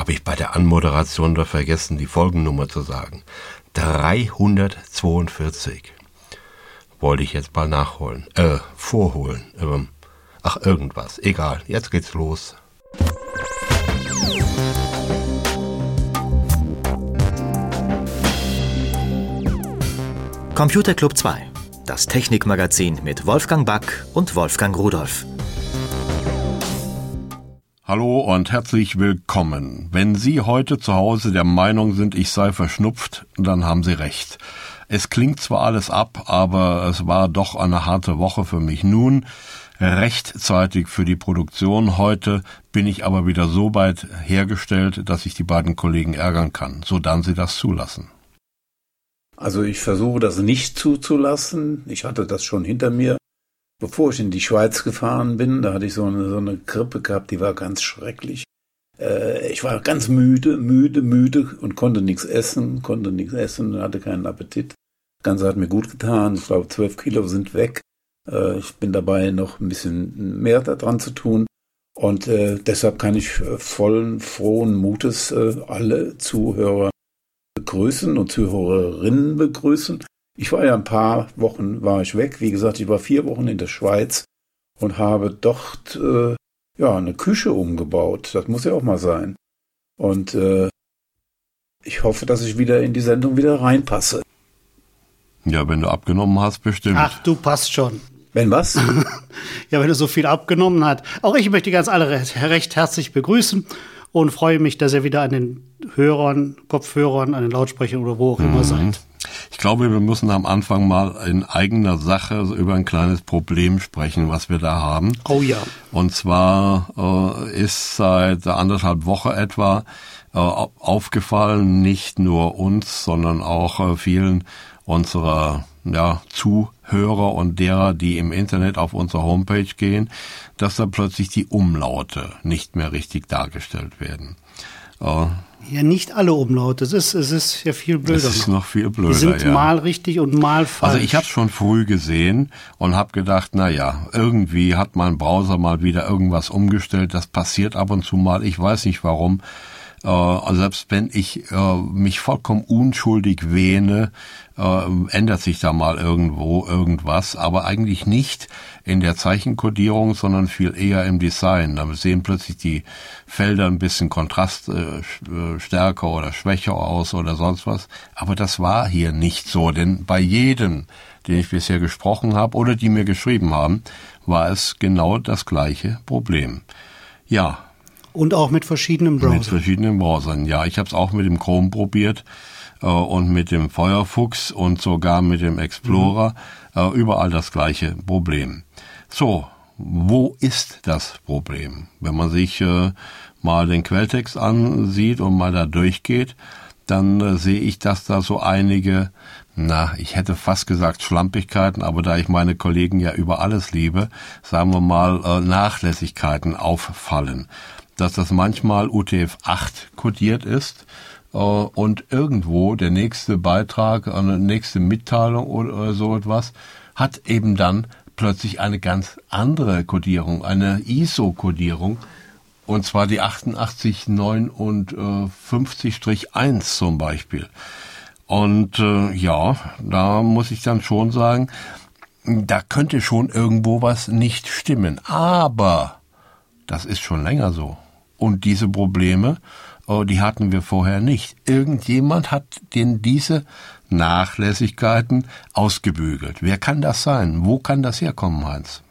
habe ich bei der Anmoderation doch vergessen, die Folgennummer zu sagen. 342. Wollte ich jetzt mal vorholen. Irgendwas. Egal, jetzt geht's los. Computer Club 2, das Technikmagazin mit Wolfgang Back und Wolfgang Rudolph. Hallo und herzlich willkommen. Wenn Sie heute zu Hause der Meinung sind, ich sei verschnupft, dann haben Sie recht. Es klingt zwar alles ab, aber es war doch eine harte Woche für mich. Nun rechtzeitig für die Produktion. Heute bin ich aber wieder so weit hergestellt, dass ich die beiden Kollegen ärgern kann, sodann sie das zulassen. Also ich versuche das nicht zuzulassen. Ich hatte das schon hinter mir, bevor ich in die Schweiz gefahren bin. Da hatte ich so eine Grippe gehabt, die war ganz schrecklich. Ich war ganz müde und konnte nichts essen, hatte keinen Appetit. Das Ganze hat mir gut getan. Ich glaube, 12 Kilo sind weg. Ich bin dabei, noch ein bisschen mehr daran zu tun. Und deshalb kann ich frohen Mutes alle Zuhörer begrüßen und Zuhörerinnen begrüßen. Ich war ja ein paar Wochen weg. Wie gesagt, ich war 4 Wochen in der Schweiz und habe dort eine Küche umgebaut. Das muss ja auch mal sein. Und ich hoffe, dass ich wieder in die Sendung wieder reinpasse. Ja, wenn du abgenommen hast, bestimmt. Ach, du passt schon. Wenn was? Ja, wenn du so viel abgenommen hast. Auch ich möchte ganz alle recht herzlich begrüßen und freue mich, dass ihr wieder an den Kopfhörern, an den Lautsprechern oder wo auch immer seid. Ich glaube, wir müssen am Anfang mal in eigener Sache über ein kleines Problem sprechen, was wir da haben. Oh ja. Und zwar ist seit 1,5 Wochen etwa aufgefallen, nicht nur uns, sondern auch vielen unserer Zuhörer und derer, die im Internet auf unsere Homepage gehen, dass da plötzlich die Umlaute nicht mehr richtig dargestellt werden. Ja, nicht alle Umlaute. Es ist ja viel blöder. Es ist noch viel blöder, die sind mal richtig und mal falsch. Also ich habe es schon früh gesehen und habe gedacht, irgendwie hat mein Browser mal wieder irgendwas umgestellt. Das passiert ab und zu mal. Ich weiß nicht warum. Selbst wenn ich mich vollkommen unschuldig wähne, ändert sich da mal irgendwo irgendwas, aber eigentlich nicht in der Zeichenkodierung, sondern viel eher im Design. Da sehen plötzlich die Felder ein bisschen kontraststärker oder schwächer aus oder sonst was. Aber das war hier nicht so, denn bei jedem, den ich bisher gesprochen habe oder die mir geschrieben haben, war es genau das gleiche Problem. Ja. Und auch mit verschiedenen Browsern. Mit verschiedenen Browsern, ja. Ich habe es auch mit dem Chrome probiert und mit dem Firefox und sogar mit dem Explorer. Überall das gleiche Problem. So, wo ist das Problem? Wenn man sich mal den Quelltext ansieht und mal da durchgeht, dann sehe ich, dass da so einige, ich hätte fast gesagt Schlampigkeiten, aber da ich meine Kollegen ja über alles liebe, sagen wir mal Nachlässigkeiten auffallen. Dass das manchmal UTF-8 kodiert ist und irgendwo der nächste Beitrag, eine nächste Mitteilung oder so etwas, hat eben dann plötzlich eine ganz andere Kodierung, eine ISO-Kodierung, und zwar die 8859-1 zum Beispiel. Und da muss ich dann schon sagen, da könnte schon irgendwo was nicht stimmen. Aber das ist schon länger so. Und diese Probleme, die hatten wir vorher nicht. Irgendjemand hat diese Nachlässigkeiten ausgebügelt. Wer kann das sein? Wo kann das herkommen, Heinz?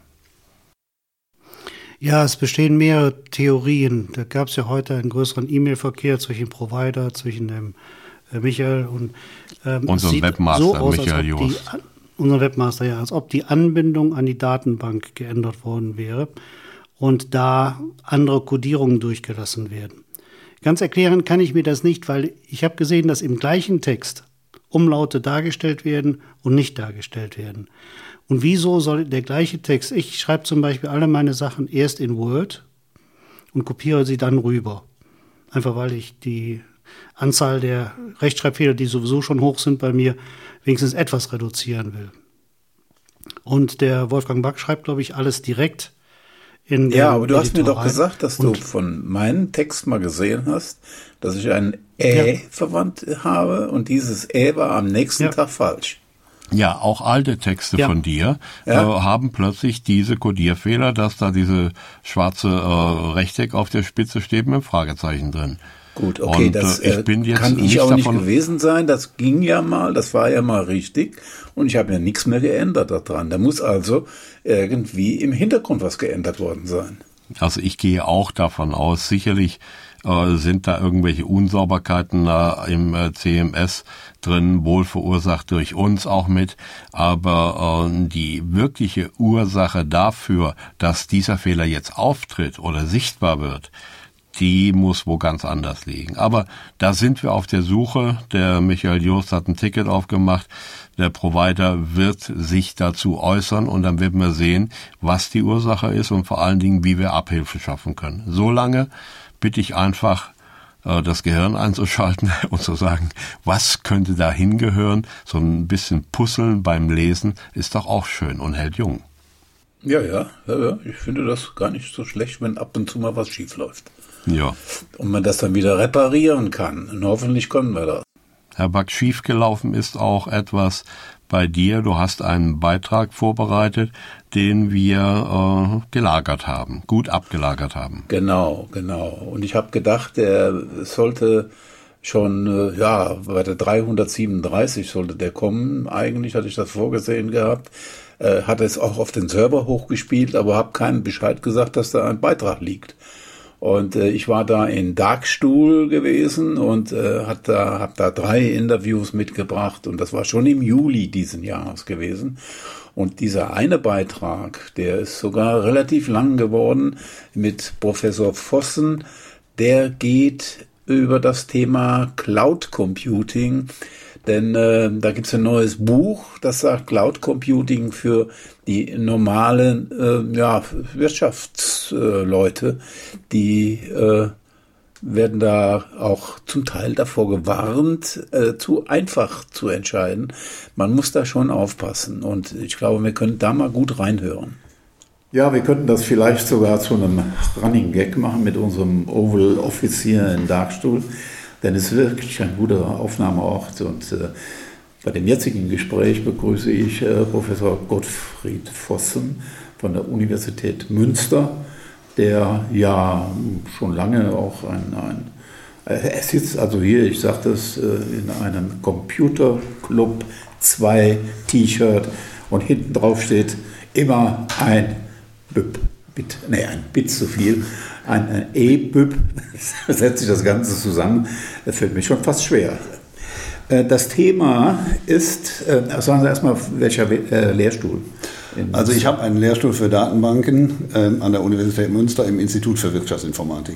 Ja, es bestehen mehrere Theorien. Da gab es ja heute einen größeren E-Mail-Verkehr zwischen dem Provider, zwischen dem Michael und unserem Webmaster, so aus, Michael Jost. Unser Webmaster, ja, als ob die Anbindung an die Datenbank geändert worden wäre und da andere Codierungen durchgelassen werden. Ganz erklären kann ich mir das nicht, weil ich habe gesehen, dass im gleichen Text Umlaute dargestellt werden und nicht dargestellt werden. Und wieso soll der gleiche Text, ich schreibe zum Beispiel alle meine Sachen erst in Word und kopiere sie dann rüber. Einfach weil ich die Anzahl der Rechtschreibfehler, die sowieso schon hoch sind bei mir, wenigstens etwas reduzieren will. Und der Wolfgang Back schreibt, glaube ich, alles direkt in Ja, aber du hast mir doch rein. gesagt, dass du von meinem Text mal gesehen hast, dass ich ein verwandt habe und dieses war am nächsten Tag falsch. Ja, auch alte Texte von dir haben plötzlich diese Codierfehler, dass da diese schwarze Rechteck auf der Spitze steht mit einem Fragezeichen drin. Gut, okay, und, das ich bin jetzt kann ich nicht auch nicht davon gewesen sein. Das ging ja mal, das war ja mal richtig und ich habe ja nichts mehr geändert daran. Da muss also irgendwie im Hintergrund was geändert worden sein. Also ich gehe auch davon aus, sicherlich sind da irgendwelche Unsauberkeiten im CMS drin, wohl verursacht durch uns auch mit, aber die wirkliche Ursache dafür, dass dieser Fehler jetzt auftritt oder sichtbar wird, die muss wo ganz anders liegen. Aber da sind wir auf der Suche. Der Michael Jost hat ein Ticket aufgemacht. Der Provider wird sich dazu äußern und dann werden wir sehen, was die Ursache ist und vor allen Dingen, wie wir Abhilfe schaffen können. Solange bitte ich einfach, das Gehirn einzuschalten und zu sagen, was könnte da hingehören? So ein bisschen Puzzeln beim Lesen ist doch auch schön und hält jung. Ja, ich finde das gar nicht so schlecht, wenn ab und zu mal was schief läuft. Ja. Und man das dann wieder reparieren kann. Und hoffentlich können wir das. Herr Back, schiefgelaufen ist auch etwas bei dir. Du hast einen Beitrag vorbereitet, den wir gelagert haben, gut abgelagert haben. Genau. Und ich habe gedacht, der sollte schon, bei der 337 sollte der kommen. Eigentlich hatte ich das vorgesehen gehabt. Hatte es auch auf den Server hochgespielt, aber habe keinen Bescheid gesagt, dass da ein Beitrag liegt. Und ich war da in Darkstuhl gewesen und hab da 3 Interviews mitgebracht und das war schon im Juli diesen Jahres gewesen. Und dieser eine Beitrag, der ist sogar relativ lang geworden mit Professor Vossen, der geht über das Thema Cloud Computing. Denn da gibt's ein neues Buch, das sagt Cloud Computing für die normalen Wirtschaftsleute, die werden da auch zum Teil davor gewarnt, zu einfach zu entscheiden. Man muss da schon aufpassen und ich glaube, wir können da mal gut reinhören. Ja, wir könnten das vielleicht sogar zu einem Running Gag machen mit unserem Oval Offizier in Darkstuhl. Denn es ist wirklich ein guter Aufnahmeort und bei dem jetzigen Gespräch begrüße ich Professor Gottfried Vossen von der Universität Münster, der ja schon lange auch er sitzt also hier, ich sage das, in einem Computerclub 2 T-Shirt und hinten drauf steht immer ein ein Bit zu viel. Ein E-Büb, setzt sich das Ganze zusammen, das fällt mir schon fast schwer. Das Thema ist, sagen Sie erstmal, welcher Lehrstuhl? Also ich habe einen Lehrstuhl für Datenbanken an der Universität Münster im Institut für Wirtschaftsinformatik.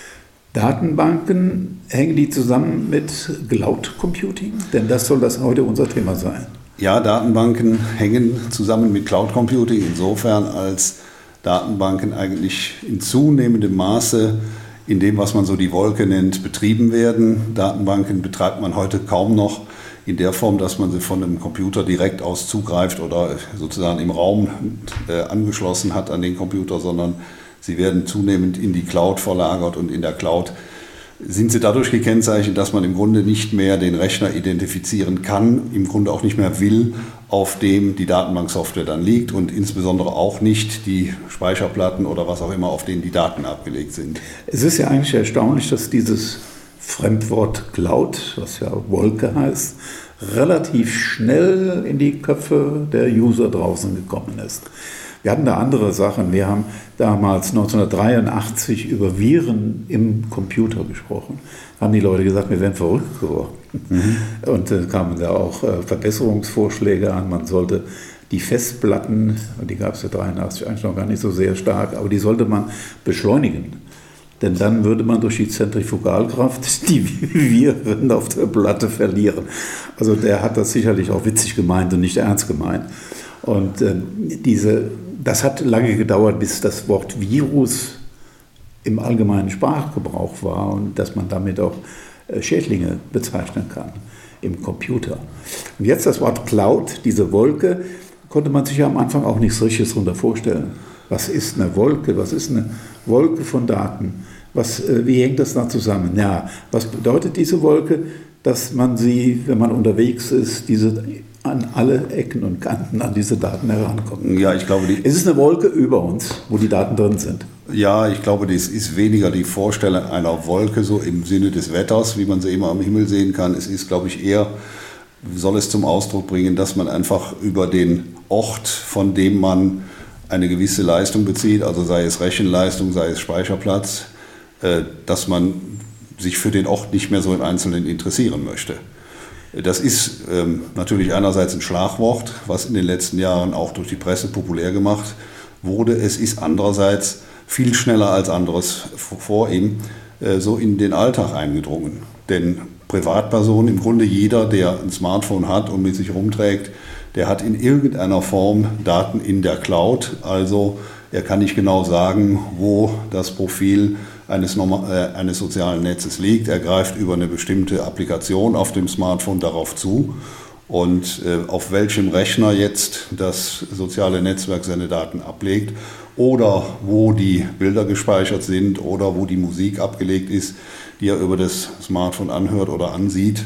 Datenbanken, hängen die zusammen mit Cloud Computing? Denn das soll das heute unser Thema sein. Ja, Datenbanken hängen zusammen mit Cloud Computing insofern, als Datenbanken eigentlich in zunehmendem Maße in dem, was man so die Wolke nennt, betrieben werden. Datenbanken betreibt man heute kaum noch in der Form, dass man sie von einem Computer direkt aus zugreift oder sozusagen im Raum angeschlossen hat an den Computer, sondern sie werden zunehmend in die Cloud verlagert und in der Cloud sind sie dadurch gekennzeichnet, dass man im Grunde nicht mehr den Rechner identifizieren kann, im Grunde auch nicht mehr will, auf dem die Datenbanksoftware dann liegt und insbesondere auch nicht die Speicherplatten oder was auch immer, auf denen die Daten abgelegt sind. Es ist ja eigentlich erstaunlich, dass dieses Fremdwort Cloud, was ja Wolke heißt, relativ schnell in die Köpfe der User draußen gekommen ist. Wir hatten da andere Sachen. Wir haben damals 1983 über Viren im Computer gesprochen. Haben die Leute gesagt, wir wären verrückt geworden. Und kamen da auch Verbesserungsvorschläge an. Man sollte die Festplatten, die gab es ja 1983 eigentlich noch gar nicht so sehr stark, aber die sollte man beschleunigen. Denn dann würde man durch die Zentrifugalkraft die Viren auf der Platte verlieren. Also der hat das sicherlich auch witzig gemeint und nicht ernst gemeint. Und das hat lange gedauert, bis das Wort Virus im allgemeinen Sprachgebrauch war und dass man damit auch Schädlinge bezeichnen kann im Computer. Und jetzt das Wort Cloud, diese Wolke, konnte man sich ja am Anfang auch nichts Richtiges darunter vorstellen. Was ist eine Wolke? Was ist eine Wolke von Daten? Wie hängt das da zusammen? Ja, was bedeutet diese Wolke? Dass man sie, wenn man unterwegs ist, an alle Ecken und Kanten an diese Daten herankommt. Ja, ich glaube, es ist eine Wolke über uns, wo die Daten drin sind. Ja, ich glaube, das ist weniger die Vorstellung einer Wolke so im Sinne des Wetters, wie man sie immer am Himmel sehen kann. Es ist, glaube ich, eher, soll es zum Ausdruck bringen, dass man einfach über den Ort, von dem man eine gewisse Leistung bezieht, also sei es Rechenleistung, sei es Speicherplatz, dass man sich für den Ort nicht mehr so im Einzelnen interessieren möchte. Das ist natürlich einerseits ein Schlagwort, was in den letzten Jahren auch durch die Presse populär gemacht wurde. Es ist andererseits viel schneller als anderes vor ihm so in den Alltag eingedrungen. Denn Privatpersonen, im Grunde jeder, der ein Smartphone hat und mit sich rumträgt, der hat in irgendeiner Form Daten in der Cloud. Also er kann nicht genau sagen, wo das Profil eines sozialen Netzes liegt. Er greift über eine bestimmte Applikation auf dem Smartphone darauf zu. Und auf welchem Rechner jetzt das soziale Netzwerk seine Daten ablegt oder wo die Bilder gespeichert sind oder wo die Musik abgelegt ist, die er über das Smartphone anhört oder ansieht,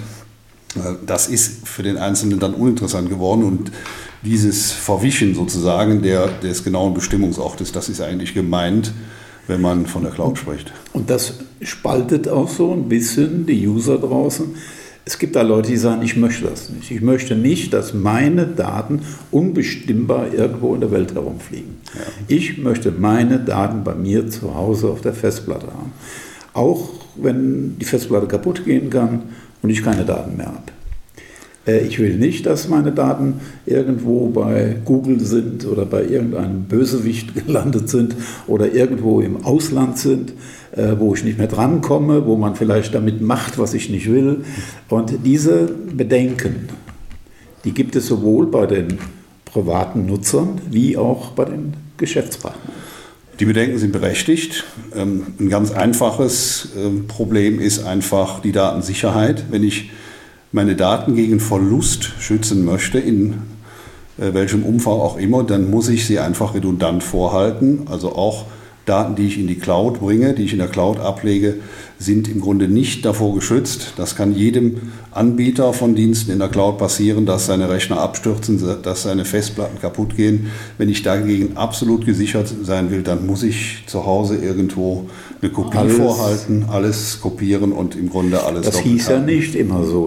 das ist für den Einzelnen dann uninteressant geworden. Und dieses Verwischen sozusagen des genauen Bestimmungsortes, das ist eigentlich gemeint, wenn man von der Cloud spricht. Und das spaltet auch so ein bisschen die User draußen. Es gibt da Leute, die sagen, ich möchte das nicht. Ich möchte nicht, dass meine Daten unbestimmbar irgendwo in der Welt herumfliegen. Ja. Ich möchte meine Daten bei mir zu Hause auf der Festplatte haben. Auch wenn die Festplatte kaputt gehen kann und ich keine Daten mehr habe. Ich will nicht, dass meine Daten irgendwo bei Google sind oder bei irgendeinem Bösewicht gelandet sind oder irgendwo im Ausland sind, wo ich nicht mehr drankomme, wo man vielleicht damit macht, was ich nicht will. Und diese Bedenken, die gibt es sowohl bei den privaten Nutzern wie auch bei den Geschäftspartnern. Die Bedenken sind berechtigt. Ein ganz einfaches Problem ist einfach die Datensicherheit. Wenn ich meine Daten gegen Verlust schützen möchte, in welchem Umfang auch immer, dann muss ich sie einfach redundant vorhalten. Also auch Daten, die ich in die Cloud bringe, die ich in der Cloud ablege, sind im Grunde nicht davor geschützt. Das kann jedem Anbieter von Diensten in der Cloud passieren, dass seine Rechner abstürzen, dass seine Festplatten kaputt gehen. Wenn ich dagegen absolut gesichert sein will, dann muss ich zu Hause irgendwo eine Kopie vorhalten, alles kopieren und im Grunde alles doppelt haben. Das hieß ja nicht immer so.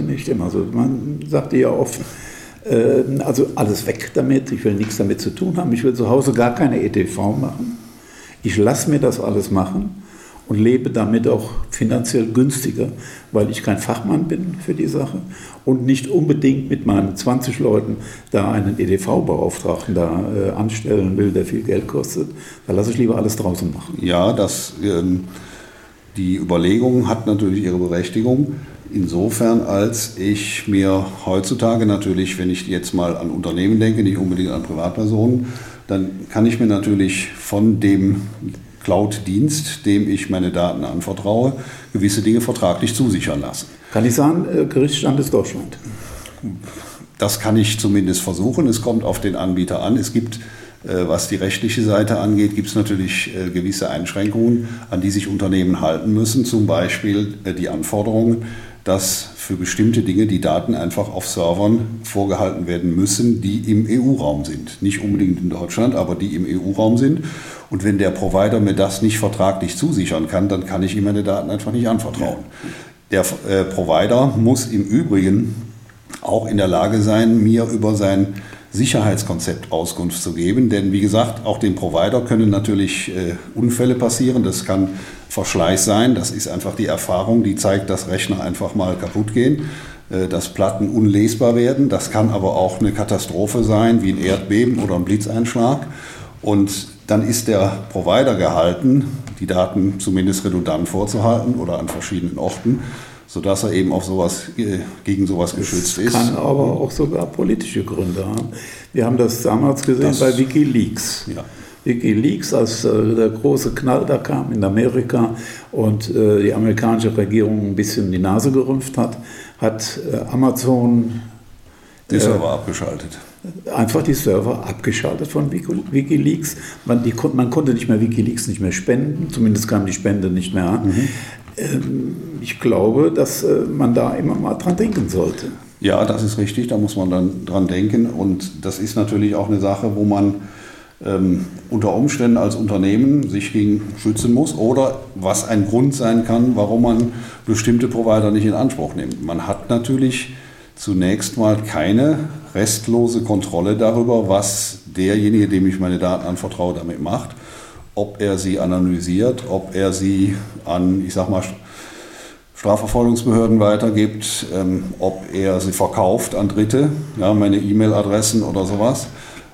Man sagte ja oft, also alles weg damit, ich will nichts damit zu tun haben, ich will zu Hause gar keine EDV machen. Ich lasse mir das alles machen und lebe damit auch finanziell günstiger, weil ich kein Fachmann bin für die Sache und nicht unbedingt mit meinen 20 Leuten da einen EDV-Beauftragten da anstellen will, der viel Geld kostet. Da lasse ich lieber alles draußen machen. Ja, die Überlegung hat natürlich ihre Berechtigung. Insofern, als ich mir heutzutage natürlich, wenn ich jetzt mal an Unternehmen denke, nicht unbedingt an Privatpersonen, dann kann ich mir natürlich von dem Cloud-Dienst, dem ich meine Daten anvertraue, gewisse Dinge vertraglich zusichern lassen. Kann ich sagen, Gerichtsstand ist Deutschland? Das kann ich zumindest versuchen. Es kommt auf den Anbieter an. Es gibt, was die rechtliche Seite angeht, gibt es natürlich gewisse Einschränkungen, an die sich Unternehmen halten müssen. Zum Beispiel die Anforderungen, dass für bestimmte Dinge die Daten einfach auf Servern vorgehalten werden müssen, die im EU-Raum sind. Nicht unbedingt in Deutschland, aber die im EU-Raum sind. Und wenn der Provider mir das nicht vertraglich zusichern kann, dann kann ich ihm meine Daten einfach nicht anvertrauen. Der Provider muss im Übrigen auch in der Lage sein, mir über sein Sicherheitskonzept Auskunft zu geben. Denn wie gesagt, auch dem Provider können natürlich Unfälle passieren. Das kann Verschleiß sein. Das ist einfach die Erfahrung, die zeigt, dass Rechner einfach mal kaputt gehen, dass Platten unlesbar werden. Das kann aber auch eine Katastrophe sein, wie ein Erdbeben oder ein Blitzeinschlag. Und dann ist der Provider gehalten, die Daten zumindest redundant vorzuhalten oder an verschiedenen Orten, sodass er eben auf gegen sowas geschützt ist. Kann aber auch sogar politische Gründe haben. Wir haben das damals gesehen bei WikiLeaks. Ja. WikiLeaks, als der große Knall da kam in Amerika und die amerikanische Regierung ein bisschen die Nase gerümpft hat, hat Amazon die Server abgeschaltet. einfach die Server abgeschaltet von WikiLeaks. Man konnte WikiLeaks nicht mehr spenden, zumindest kam die Spende nicht mehr an. Ich glaube, dass man da immer mal dran denken sollte. Ja, das ist richtig, da muss man dann dran denken. Und das ist natürlich auch eine Sache, wo man unter Umständen als Unternehmen sich gegen schützen muss oder was ein Grund sein kann, warum man bestimmte Provider nicht in Anspruch nimmt. Man hat natürlich zunächst mal keine restlose Kontrolle darüber, was derjenige, dem ich meine Daten anvertraue, damit macht. Ob er sie analysiert, ob er sie an, ich sag mal, Strafverfolgungsbehörden weitergibt, ob er sie verkauft an Dritte, ja, meine E-Mail-Adressen oder sowas.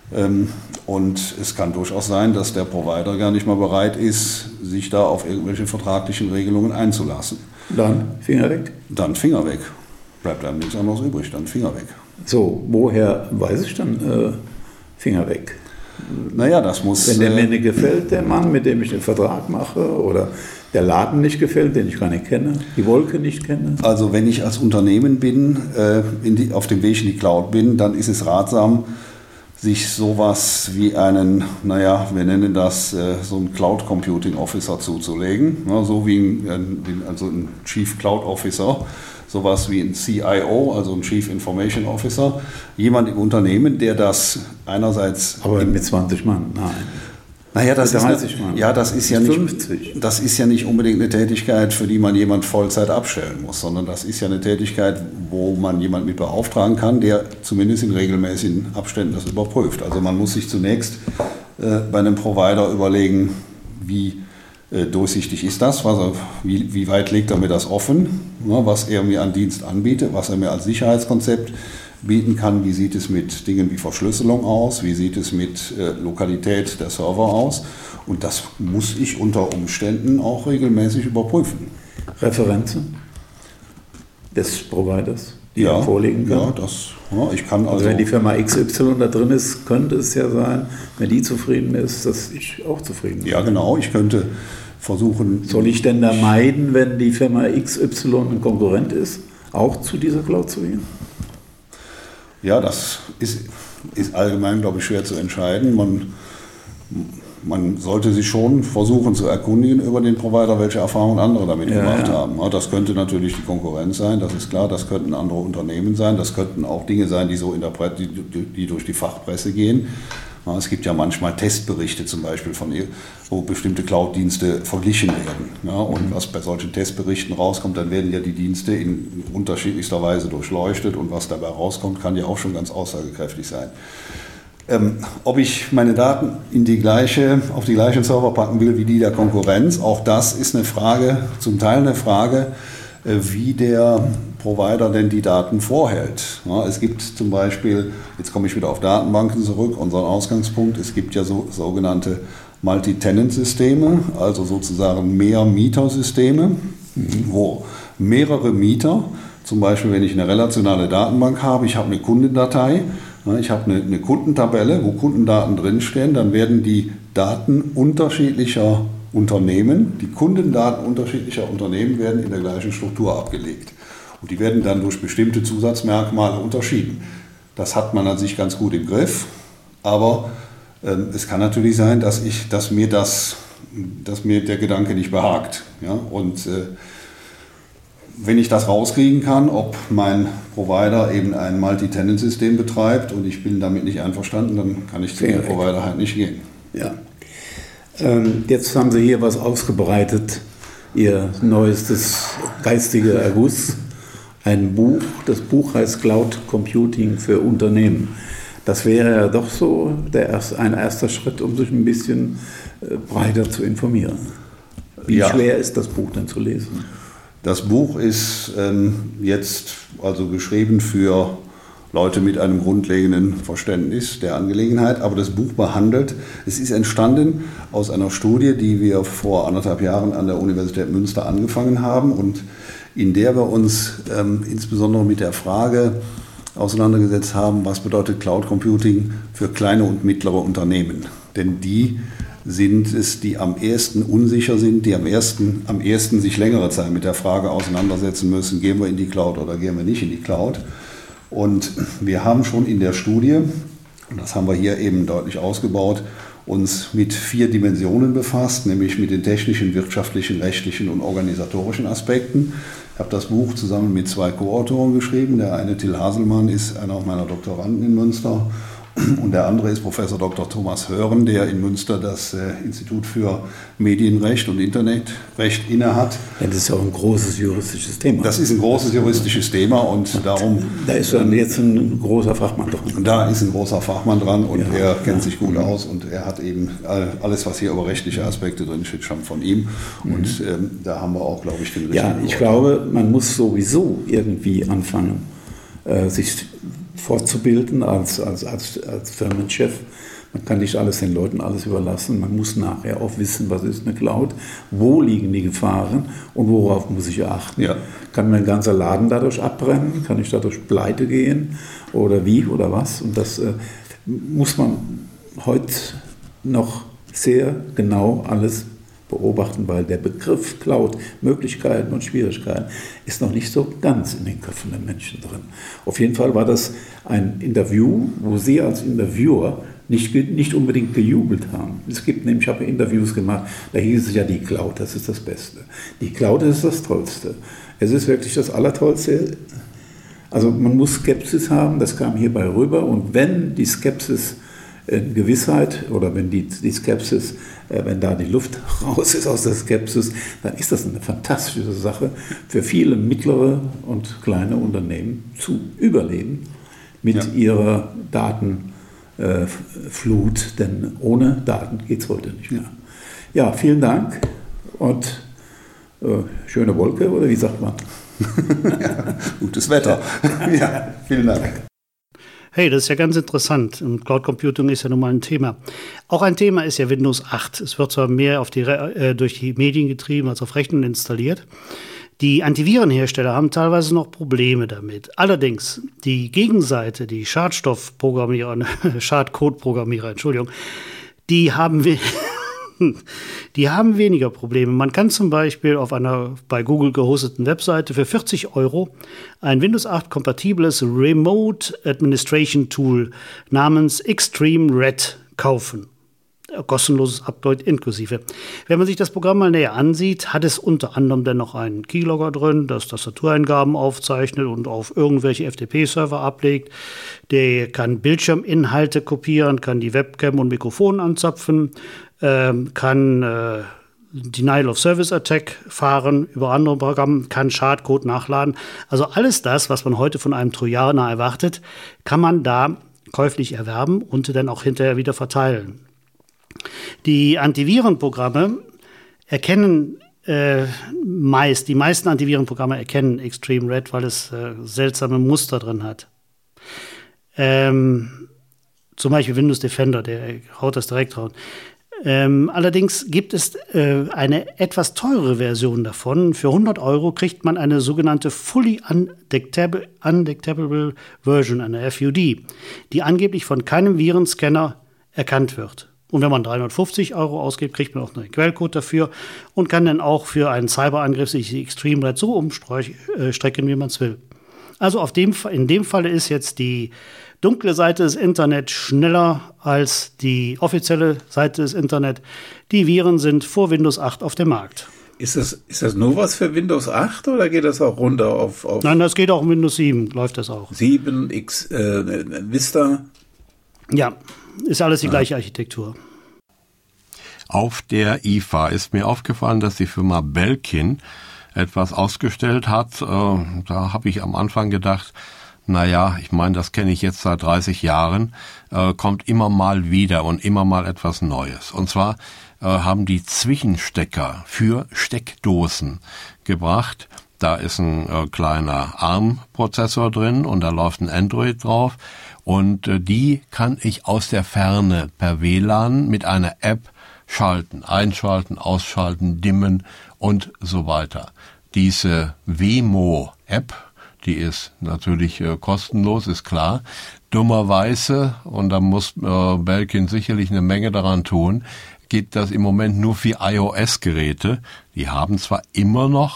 Und es kann durchaus sein, dass der Provider gar nicht mal bereit ist, sich da auf irgendwelche vertraglichen Regelungen einzulassen. Dann Finger weg? Dann Finger weg. Bleibt einem nichts anderes übrig, dann Finger weg. So, woher weiß ich dann Finger weg? Naja, das muss... Wenn der mir nicht gefällt, der Mann, mit dem ich den Vertrag mache, oder der Laden nicht gefällt, den ich gar nicht kenne, die Wolke nicht kenne. Also wenn ich als Unternehmen bin, auf dem Weg in die Cloud bin, dann ist es ratsam, sich sowas wie einen, wir nennen das so einen Cloud Computing Officer zuzulegen, so wie ein Chief Cloud Officer, sowas wie ein CIO, also ein Chief Information Officer, jemand im Unternehmen, der das einerseits... Aber mit 20 Mann, nein. Naja, das ist, 30 Mann. Ja, das ist ja nicht, das ist ja nicht unbedingt eine Tätigkeit, für die man jemand Vollzeit abstellen muss, sondern das ist ja eine Tätigkeit, wo man jemand mit beauftragen kann, der zumindest in regelmäßigen Abständen das überprüft. Also man muss sich zunächst bei einem Provider überlegen, wie durchsichtig ist das, wie weit legt er mir das offen, was er mir an Dienst anbietet, was er mir als Sicherheitskonzept bieten kann, wie sieht es mit Dingen wie Verschlüsselung aus, wie sieht es mit Lokalität der Server aus, und das muss ich unter Umständen auch regelmäßig überprüfen. Referenzen des Providers, die vorlegen kann? Ich kann also... wenn die Firma XY da drin ist, könnte es ja sein, wenn die zufrieden ist, dass ich auch zufrieden bin. Ja, genau, ich könnte versuchen... Soll ich denn da meiden, wenn die Firma XY ein Konkurrent ist, auch zu dieser Cloud zu gehen? Ja, das ist allgemein, glaube ich, schwer zu entscheiden. Man sollte sich schon versuchen zu erkundigen über den Provider, welche Erfahrungen andere damit gemacht haben. Das könnte natürlich die Konkurrenz sein, das ist klar. Das könnten andere Unternehmen sein. Das könnten auch Dinge sein, die so die durch die Fachpresse gehen. Es gibt ja manchmal Testberichte zum Beispiel, wo bestimmte Cloud-Dienste verglichen werden. Und was bei solchen Testberichten rauskommt, dann werden ja die Dienste in unterschiedlichster Weise durchleuchtet, und was dabei rauskommt, kann ja auch schon ganz aussagekräftig sein. Ob ich meine Daten auf die gleichen Server packen will wie die der Konkurrenz, auch das ist eine Frage, zum Teil eine Frage, wie der Provider denn die Daten vorhält. Es gibt zum Beispiel, jetzt komme ich wieder auf Datenbanken zurück, unseren Ausgangspunkt, es gibt ja sogenannte Multi-Tenant-Systeme, also sozusagen Mehr-Mieter-Systeme, wo mehrere Mieter, zum Beispiel wenn ich eine relationale Datenbank habe, ich habe eine Kundendatei, ich habe eine Kundentabelle, wo Kundendaten drinstehen, dann werden die Daten unterschiedlicher Unternehmen, die Kundendaten unterschiedlicher Unternehmen werden in der gleichen Struktur abgelegt. Und die werden dann durch bestimmte Zusatzmerkmale unterschieden. Das hat man an sich ganz gut im Griff, aber es kann natürlich sein, dass mir der Gedanke nicht behagt. Ja? Und wenn ich das rauskriegen kann, ob mein Provider eben ein Multi-Tenant-System betreibt und ich bin damit nicht einverstanden, dann kann ich zu dem Provider halt nicht gehen. Ja. Jetzt haben Sie hier was ausgebreitet, Ihr neuestes geistige Erguss, ein Buch. Das Buch heißt Cloud Computing für Unternehmen. Das wäre ja doch so ein erster Schritt, um sich ein bisschen breiter zu informieren. Wie schwer ist das Buch denn zu lesen? Das Buch ist jetzt also geschrieben für Leute mit einem grundlegenden Verständnis der Angelegenheit, aber das Buch es ist entstanden aus einer Studie, die wir vor 1,5 Jahren an der Universität Münster angefangen haben und in der wir uns insbesondere mit der Frage auseinandergesetzt haben, was bedeutet Cloud Computing für kleine und mittlere Unternehmen. Denn die sind es, die am ehesten unsicher sind, die am ehesten sich längere Zeit mit der Frage auseinandersetzen müssen, gehen wir in die Cloud oder gehen wir nicht in die Cloud. Und wir haben schon in der Studie Und das haben wir hier eben deutlich ausgebaut, uns mit 4 Dimensionen befasst, nämlich mit den technischen, wirtschaftlichen, rechtlichen und organisatorischen Aspekten. Ich habe das Buch zusammen mit 2 Co-Autoren geschrieben. Der eine, Till Haselmann, ist einer meiner Doktoranden in Münster. Und der andere ist Professor Dr. Thomas Hören, der in Münster das Institut für Medienrecht und Internetrecht innehat. Ja, das ist ja auch ein großes juristisches Thema. Das ist ein großes juristisches Thema und darum... Da ist dann jetzt ein großer Fachmann dran. Da ist ein großer Fachmann dran und er kennt sich gut aus und er hat eben alles, was hier über rechtliche Aspekte drin steht, schon von ihm. Und da haben wir auch, glaube ich, den richtigen... Ja, ich glaube, man muss sowieso irgendwie anfangen, sich fortzubilden als Firmenchef. Man kann nicht alles den Leuten alles überlassen. Man muss nachher auch wissen, was ist eine Cloud, wo liegen die Gefahren und worauf muss ich achten. Ja. Kann mein ganzer Laden dadurch abbrennen? Kann ich dadurch pleite gehen? Oder wie oder was? Und das muss man heute noch sehr genau alles beobachten, weil der Begriff Cloud, Möglichkeiten und Schwierigkeiten ist noch nicht so ganz in den Köpfen der Menschen drin. Auf jeden Fall war das ein Interview, wo Sie als Interviewer nicht unbedingt gejubelt haben. Es gibt nämlich, ich habe Interviews gemacht, da hieß es ja, die Cloud, das ist das Beste. Die Cloud ist das Tollste. Es ist wirklich das Allertollste. Also man muss Skepsis haben, das kam hierbei rüber. Und wenn die Skepsis Gewissheit oder wenn die Skepsis, wenn da die Luft raus ist aus der Skepsis, dann ist das eine fantastische Sache für viele mittlere und kleine Unternehmen zu überleben mit ihrer Datenflut, denn ohne Daten geht es heute nicht mehr. Ja, vielen Dank und schöne Wolke, oder wie sagt man? Ja, gutes Wetter. Ja, vielen Dank. Hey, das ist ja ganz interessant. Und Cloud Computing ist ja nun mal ein Thema. Auch ein Thema ist ja Windows 8. Es wird zwar mehr durch die Medien getrieben als auf Rechnern installiert. Die Antivirenhersteller haben teilweise noch Probleme damit. Allerdings, die Gegenseite, die Schadcode-Programmierer, die haben weniger Probleme. Man kann zum Beispiel auf einer bei Google gehosteten Webseite für 40 € ein Windows 8 kompatibles Remote Administration Tool namens Extreme Red kaufen. Kostenloses Update inklusive. Wenn man sich das Programm mal näher ansieht, hat es unter anderem dann noch einen Keylogger drin, das Tastatureingaben aufzeichnet und auf irgendwelche FTP-Server ablegt. Der kann Bildschirminhalte kopieren, kann die Webcam und Mikrofon anzapfen, kann Denial of Service Attack fahren über andere Programme, kann Schadcode nachladen. Also alles das, was man heute von einem Trojaner erwartet, kann man da käuflich erwerben und dann auch hinterher wieder verteilen. Die Antivirenprogramme erkennen die meisten Antivirenprogramme erkennen Extreme Red, weil es seltsame Muster drin hat. Zum Beispiel Windows Defender, der haut das direkt raus. Allerdings gibt es eine etwas teurere Version davon. Für 100 € kriegt man eine sogenannte Fully Undetectable Version, eine FUD, die angeblich von keinem Virenscanner erkannt wird. Und wenn man 350 € ausgibt, kriegt man auch einen Quellcode dafür und kann dann auch für einen Cyberangriff sich die Extreme Red so umstrecken, wie man es will. Also in dem Falle ist jetzt die dunkle Seite des Internet schneller als die offizielle Seite des Internet. Die Viren sind vor Windows 8 auf dem Markt. Ist das nur was für Windows 8 oder geht das auch runter auf Nein, das geht auch in Windows 7, läuft das auch. 7, Vista? Ja, ist alles die gleiche Architektur. Auf der IFA ist mir aufgefallen, dass die Firma Belkin etwas ausgestellt hat. Da habe ich am Anfang gedacht, naja, ich meine, das kenne ich jetzt seit 30 Jahren, kommt immer mal wieder und immer mal etwas Neues. Und zwar haben die Zwischenstecker für Steckdosen gebracht. Da ist ein kleiner ARM-Prozessor drin und da läuft ein Android drauf. Und die kann ich aus der Ferne per WLAN mit einer App schalten, einschalten, ausschalten, dimmen und so weiter. Diese Wemo-App, die ist natürlich kostenlos, ist klar. Dummerweise, und da muss Belkin sicherlich eine Menge daran tun, geht das im Moment nur für iOS-Geräte. Die haben zwar immer noch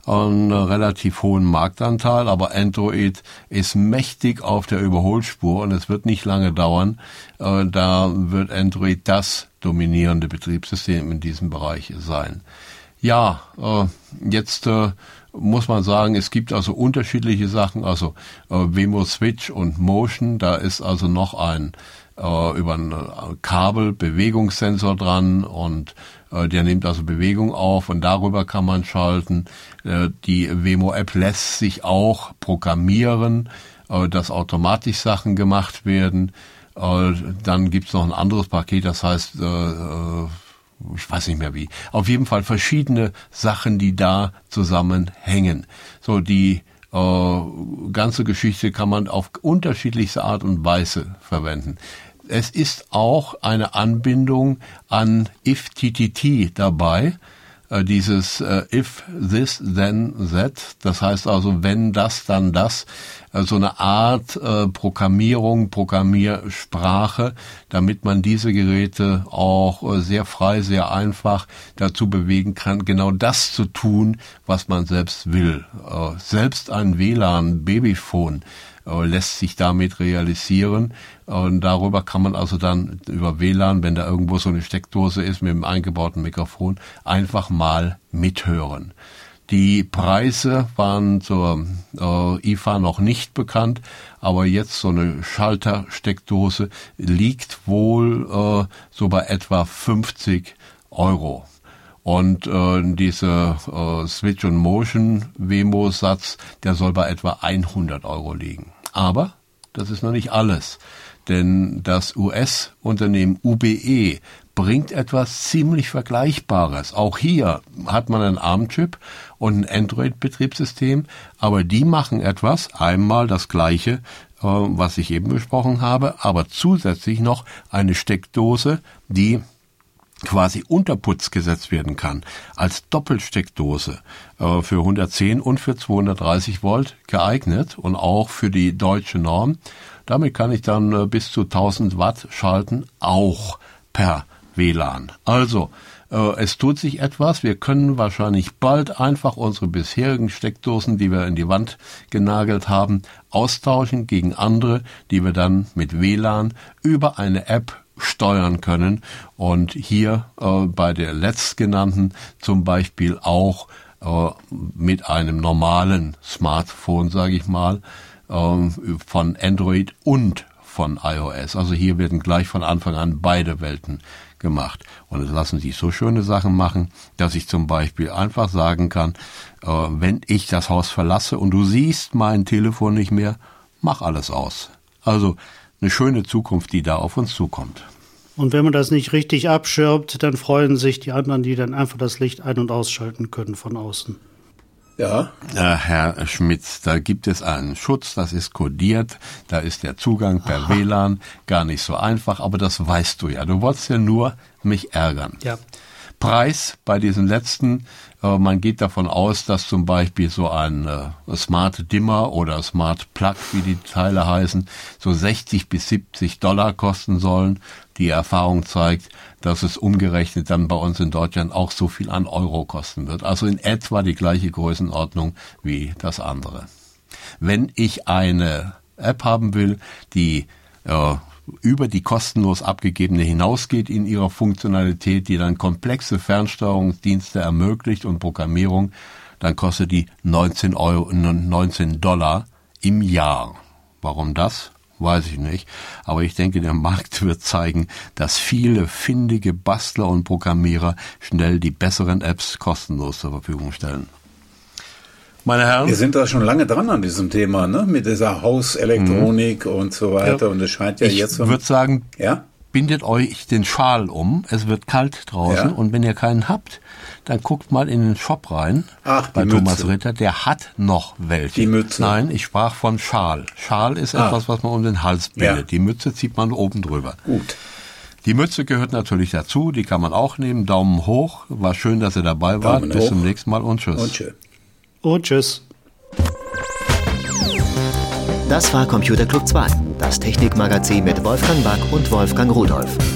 einen relativ hohen Marktanteil, aber Android ist mächtig auf der Überholspur und es wird nicht lange dauern. Da wird Android das dominierende Betriebssystem in diesem Bereich sein. Ja, jetzt muss man sagen, es gibt also unterschiedliche Sachen, also Wemo Switch und Motion, da ist also noch ein über ein Kabel Bewegungssensor dran und der nimmt also Bewegung auf und darüber kann man schalten. Die Wemo-App lässt sich auch programmieren, dass automatisch Sachen gemacht werden. Dann gibt's noch ein anderes Paket, das heißt, ich weiß nicht mehr wie. Auf jeden Fall verschiedene Sachen, die da zusammenhängen. So, die ganze Geschichte kann man auf unterschiedlichste Art und Weise verwenden. Es ist auch eine Anbindung an IFTTT dabei, dieses if this then that, das heißt also wenn das dann das, so eine Art Programmiersprache, damit man diese Geräte auch sehr frei, sehr einfach dazu bewegen kann, genau das zu tun, was man selbst will. Selbst ein WLAN-Babyphone lässt sich damit realisieren und darüber kann man also dann über WLAN, wenn da irgendwo so eine Steckdose ist mit einem eingebauten Mikrofon, einfach mal mithören. Die Preise waren zur IFA noch nicht bekannt, aber jetzt so eine Schaltersteckdose liegt wohl so bei etwa 50 €. Und diese Switch und Motion Wemo-Satz, der soll bei etwa 100 € liegen. Aber das ist noch nicht alles, denn das US-Unternehmen UBE bringt etwas ziemlich Vergleichbares. Auch hier hat man einen ARM-Chip und ein Android-Betriebssystem, aber die machen etwas, einmal das Gleiche, was ich eben besprochen habe, aber zusätzlich noch eine Steckdose, die quasi unter Putz gesetzt werden kann, als Doppelsteckdose für 110 und für 230 Volt geeignet und auch für die deutsche Norm. Damit kann ich dann bis zu 1000 Watt schalten, auch per WLAN. Also, es tut sich etwas. Wir können wahrscheinlich bald einfach unsere bisherigen Steckdosen, die wir in die Wand genagelt haben, austauschen gegen andere, die wir dann mit WLAN über eine App steuern können und hier bei der letztgenannten zum Beispiel auch mit einem normalen Smartphone, sage ich mal, von Android und von iOS. Also hier werden gleich von Anfang an beide Welten gemacht. Und es lassen sich so schöne Sachen machen, dass ich zum Beispiel einfach sagen kann, wenn ich das Haus verlasse und du siehst mein Telefon nicht mehr, mach alles aus. Also eine schöne Zukunft, die da auf uns zukommt. Und wenn man das nicht richtig abschirmt, dann freuen sich die anderen, die dann einfach das Licht ein- und ausschalten können von außen. Ja. Herr Schmitz, da gibt es einen Schutz, das ist kodiert, da ist der Zugang per WLAN gar nicht so einfach, aber das weißt du ja. Du wolltest ja nur mich ärgern. Ja. Preis bei diesen letzten, man geht davon aus, dass zum Beispiel so ein Smart Dimmer oder Smart Plug, wie die Teile heißen, so 60 bis 70 $ kosten sollen. Die Erfahrung zeigt, dass es umgerechnet dann bei uns in Deutschland auch so viel an Euro kosten wird. Also in etwa die gleiche Größenordnung wie das andere. Wenn ich eine App haben will, die über die kostenlos abgegebene hinausgeht in ihrer Funktionalität, die dann komplexe Fernsteuerungsdienste ermöglicht und Programmierung, dann kostet die 19 $ im Jahr. Warum das? Weiß ich nicht. Aber ich denke, der Markt wird zeigen, dass viele findige Bastler und Programmierer schnell die besseren Apps kostenlos zur Verfügung stellen. Meine Herren? Wir sind da schon lange dran an diesem Thema, ne? Mit dieser Hauselektronik und so weiter. Ja. Und es scheint ja jetzt so. Ich würde sagen, ja? Bindet euch den Schal um. Es wird kalt draußen. Ja. Und wenn ihr keinen habt, dann guckt mal in den Shop rein. Ach, bei Thomas Ritter. Der hat noch welche. Die Mütze? Nein, ich sprach von Schal. Schal ist etwas, was man um den Hals bindet. Ja. Die Mütze zieht man oben drüber. Gut. Die Mütze gehört natürlich dazu. Die kann man auch nehmen. Daumen hoch. War schön, dass ihr dabei wart. Daumen Bis hoch. zum nächsten Mal und tschüss. Und tschüss. Und tschüss. Das war Computer Club 2, das Technikmagazin mit Wolfgang Back und Wolfgang Rudolph.